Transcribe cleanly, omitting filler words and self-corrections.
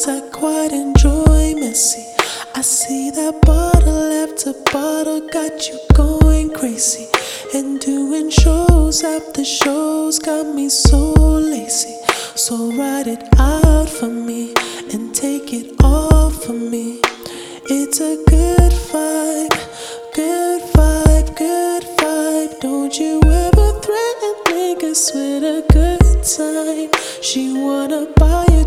things I quite enjoy, messy. I see that bottle after bottle got you going crazy, and doing shows after shows got me so lazy. So write it out for me and take it off for me. It's a good vibe, good vibe, good vibe. Don't you ever threaten niggas with a good time. She wanna buy